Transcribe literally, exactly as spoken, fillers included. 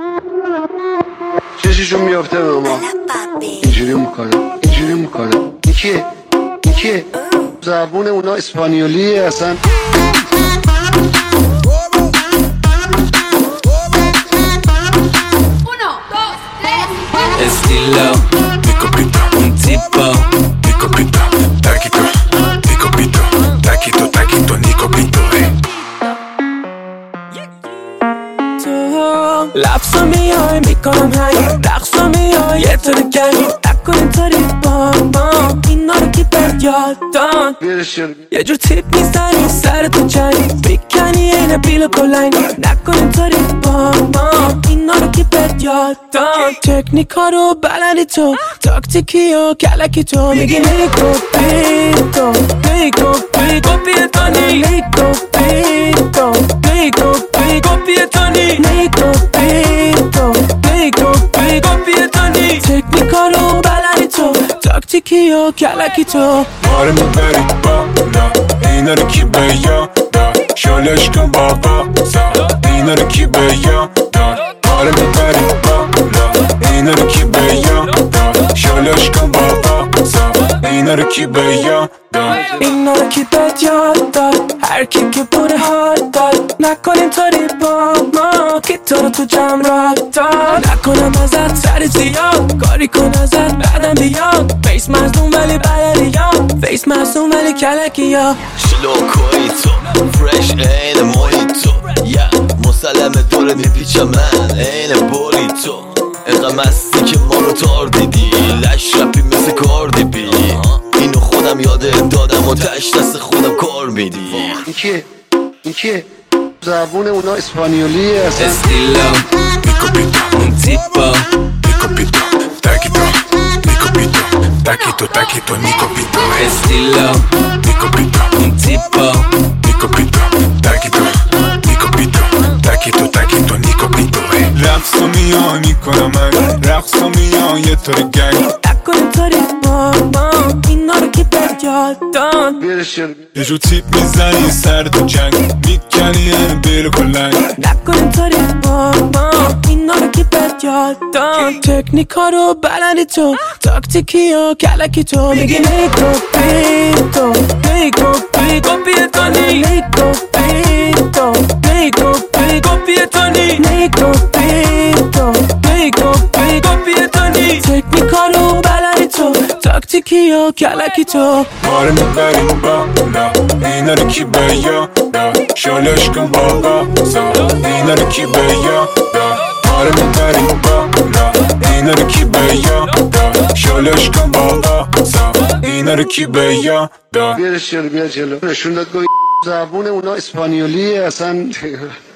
چششون میافته به ما اینجوری میکنه اینجوری میکنه یکیه یکیه زبون اونا اسپانیولیه اصلا. Estilo, mi copito, un tipo, mi copito, taquito, mi copito, taquito, taquito, mi copito, eh. لبسا میای میکنم های رقصا میای یه تو نگهی نکن اینطوری با ما اینا رو کی بهت یاد داد یه جور تیپ میزنی سر تو جنگی بیکنی اینه بیل کلنگی نکن اینطوری با ما اینا رو کی بهت یاد داد تکنیکا رو بلدی تو تاکتیکی و کلکی تو میگی نیکو پیتو نیکو پیتو پیتونی نیکو پیتو نیکو پیتو پیتونی نیکو پیتو نیکو پیتو پیتونی تکنیکا رو بلدی تو تاکتیکی و کلکی تو آره میبری بالا اینا رو کی به یاد داد شالش کن بابا زا اینا رو کی به یاد داد آره میبری بالا اینا رو کی به یاد داد شالش کن بابا زا اینا رو کی به یاد داد اینا رو کی بهت یاد داد هر کی که بوده حال داد نکن اینطوری با ما که تو رو تو جمع را داد نکنم ازت سر زیاد کاری کن ازت بعدم بیاد فیس مصدوم ولی بلدی یاد فیس مصدوم ولی کلکی یا شلوکوی تو فرش این محیط تو یا مسلمه دور میپیچم من این بولی تو اینقدر مستی که ما رو تار دیدی لش رپی مثل کاردی بی اینو خودم یاده دادم و تش دست خودم کار میدی این کیه؟ این کیه؟ زبون اونا اسپانیولیه اصلا. Estilo, mi copito, un tipo, mi copito, taquito, mi copito, taquito, taquito, mi copito, eh. estilo, mi copito, un tipo, mi copito, taquito, mi copito, taquito, taquito, mi copito, eh. رقصا میای میکنم من رقصا میای یه طور گنگ نکن اینطوری با ما اینا رو کی بهت یاد داد بیارش جلو. یه جو تیپ میزنی سر تو جنگ میکنی یه بیل کلنگ نکن اینطوری با ما اینا رو کی بهت یاد داد تکنیکا رو بلدی تو تاکتیکی و کلکی تو میگی نیکو پیتو نیکو پیتو پیتونی نیکو پیتو نیکو پیتو پیتونی نیکو پیتو نیکو پیتو پیتونی تکنیکا رو بلدی تو تاکتیکی و کلکی تو آره میبری بالا اینا رو کی به یاد داد شالش کن بابا زا اینا رو کی به یاد داد آره میبری بالا اینا رو کی به یاد داد شالش کن بابا زا اینا رو کی به یاد داد بیارش جلو بیا جلو نشون داد گوی زبون اونا اسپانیولیه اصلا.